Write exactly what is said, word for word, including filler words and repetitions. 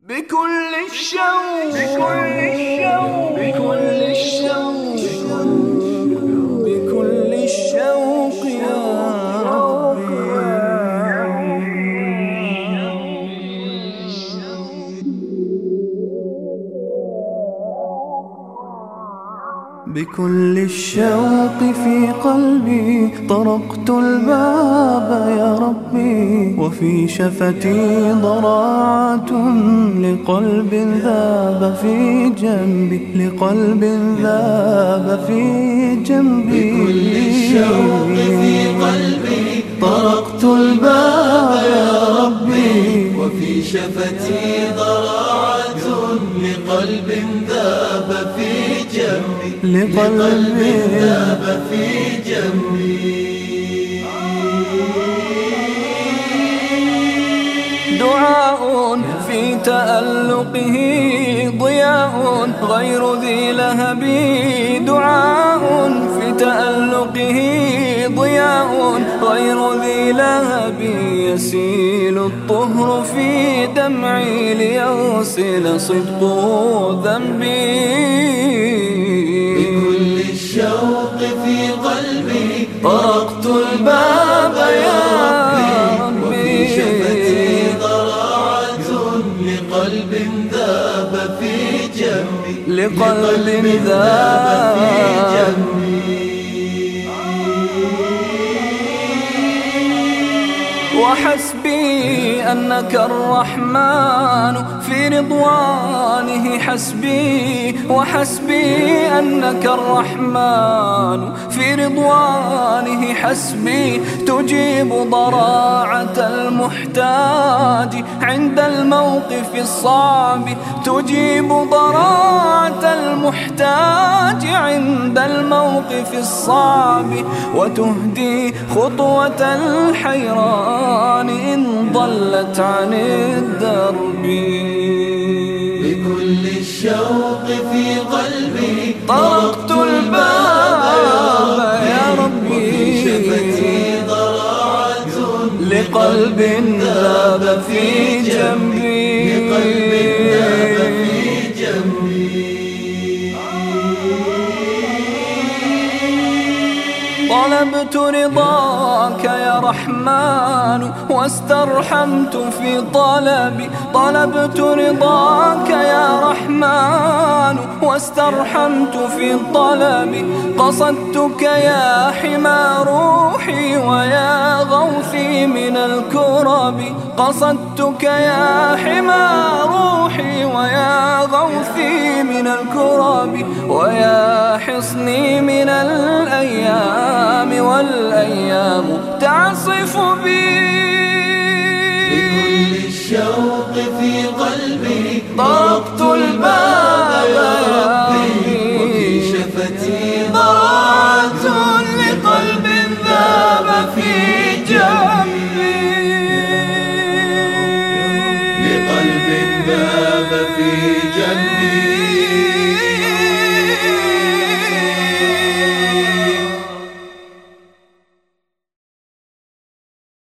بكل الشوق بكل الشوق بكل الشوق بكل الشوق يا بكل الشوق في قلبي طرقت الباب يا ربي، وفي شفتي ضراعة لقلب ذاب في جنبي، لقلب ذاب في جنبي. بكل الشوق في قلبي طرقت الباب يا ربي، وفي شفتي ضراعة لقلب ذاب في جنبي، لقلب ذاب في جنبي. دعاء في تألقه ضياء غير ذي لهب، دعاء في تألقه ضياء غير ذي لهب، يسيل الطهر في دمعي ليغسل صدق ذنبي. بكل الشوق في قلبي طرقت الباب يا ربي، وفي شفتي ضراعة لقلب ذاب في جنبي، لقلب ذاب في جنبي. وحسبي أنك الرحمن في رضوانه حسبي، وحسبي أنك الرحمن في رضوانه حسبي، تجيب ضراعة المحتاج عند الموقف الصعب، تجيب ضراعة المحتاج عند الموقف الصعب، وتهدي خطوة الحيران إن ضلت عن الدرب. بكل الشوق في قلبي طرقت الباب يا ربي، وفي شفتي ضراعة لقلب ذاب في جنبي، لقلب ذاب في جنبي. طلبت رضاك يا رحمن واسترحمت في طلبي، طلبت رضاك يا رحمن واسترحمت في طلبي، قصدتك يا حمى روحي ويا غوثي من الكرب، قصدتك يا حمى روحي ويا غوثي من الكرب، ويا حصني من الأيام والأيام تعصف بي. بكل الشوق في قلبي طرقت الباب يا ربي، وفي شفتي ضراعة